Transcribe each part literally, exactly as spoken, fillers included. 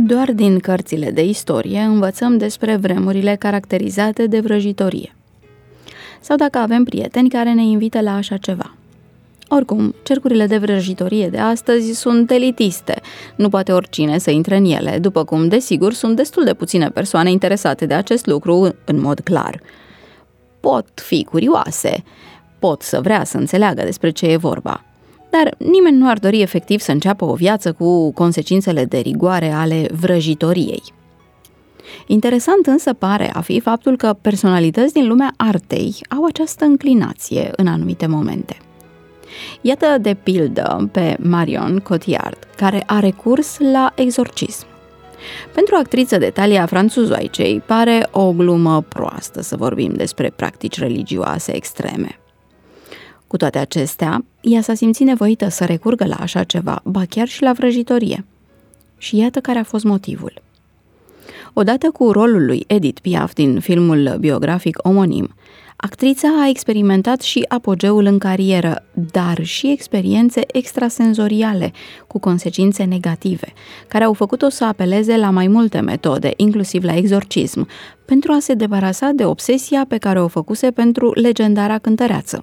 Doar din cărțile de istorie învățăm despre vremurile caracterizate de vrăjitorie. Sau dacă avem prieteni care ne invită la așa ceva. Oricum, cercurile de vrăjitorie de astăzi sunt elitiste, nu poate oricine să intre în ele, după cum, desigur, sunt destul de puține persoane interesate de acest lucru în mod clar. Pot fi curioase, pot să vrea să înțeleagă despre ce e vorba, dar nimeni nu ar dori efectiv să înceapă o viață cu consecințele de rigoare ale vrăjitoriei. Interesant însă pare a fi faptul că personalități din lumea artei au această înclinație în anumite momente. Iată de pildă pe Marion Cotillard, care a recurs la exorcism. Pentru o actriță de talia franțuzoaicei pare o glumă proastă să vorbim despre practici religioase extreme. Cu toate acestea, ea s-a simțit nevoită să recurgă la așa ceva, ba chiar și la vrăjitorie. Și iată care a fost motivul. Odată cu rolul lui Edith Piaf din filmul biografic omonim, actrița a experimentat și apogeul în carieră, dar și experiențe extrasenzoriale cu consecințe negative, care au făcut-o să apeleze la mai multe metode, inclusiv la exorcism, pentru a se debarasa de obsesia pe care o făcuse pentru legendara cântăreață.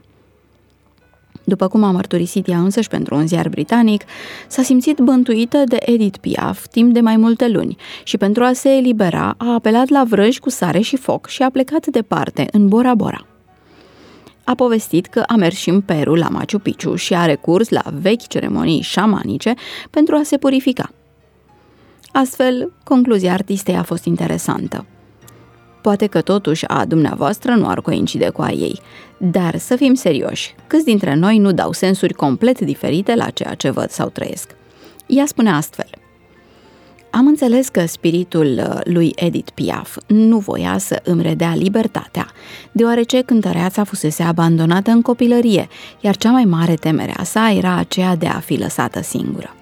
După cum a mărturisit ea însăși pentru un ziar britanic, s-a simțit bântuită de Edith Piaf timp de mai multe luni și pentru a se elibera a apelat la vrăji cu sare și foc și a plecat departe, în Bora Bora. A povestit că a mers și în Peru, la Machu Picchu, și a recurs la vechi ceremonii șamanice pentru a se purifica. Astfel, concluzia artistei a fost interesantă. Poate că totuși a dumneavoastră nu ar coincide cu a ei, dar să fim serioși, câți dintre noi nu dau sensuri complet diferite la ceea ce văd sau trăiesc? Ea spune astfel: am înțeles că spiritul lui Edith Piaf nu voia să îmi redea libertatea, deoarece cântăreața fusese abandonată în copilărie, iar cea mai mare temere a sa era aceea de a fi lăsată singură.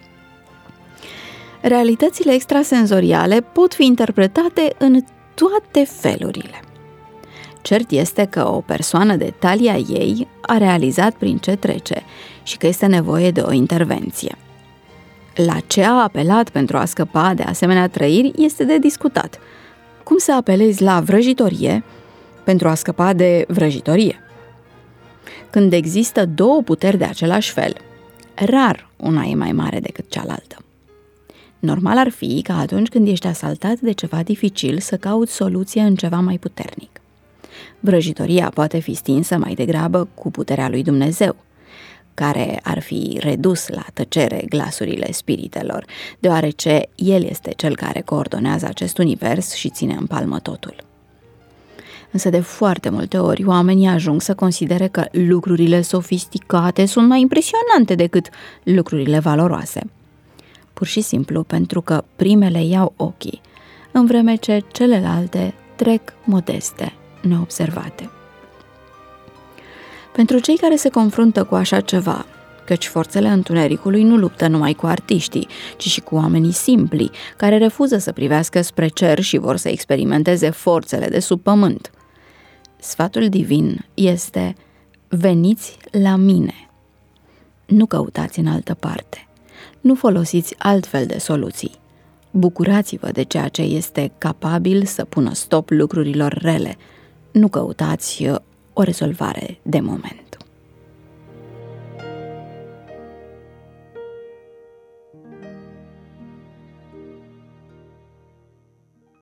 Realitățile extrasenzoriale pot fi interpretate în toate felurile. Cert este că o persoană de talia ei a realizat prin ce trece și că este nevoie de o intervenție. La ce a apelat pentru a scăpa de asemenea trăiri este de discutat. Cum să apelezi la vrăjitorie pentru a scăpa de vrăjitorie? Când există două puteri de același fel, rar una e mai mare decât cealaltă. Normal ar fi ca atunci când ești asaltat de ceva dificil să cauți soluție în ceva mai puternic. Vrăjitoria poate fi stinsă mai degrabă cu puterea lui Dumnezeu, care ar fi redus la tăcere glasurile spiritelor, deoarece El este Cel care coordonează acest univers și ține în palmă totul. Însă de foarte multe ori oamenii ajung să considere că lucrurile sofisticate sunt mai impresionante decât lucrurile valoroase. Pur și simplu pentru că primele iau ochii, în vreme ce celelalte trec modeste, neobservate. Pentru cei care se confruntă cu așa ceva, căci forțele întunericului nu luptă numai cu artiștii, ci și cu oamenii simpli, care refuză să privească spre cer și vor să experimenteze forțele de sub pământ. Sfatul divin este: veniți la mine. Nu căutați în altă parte. Nu folosiți altfel de soluții. Bucurați-vă de ceea ce este capabil să pună stop lucrurilor rele. Nu căutați o rezolvare de moment.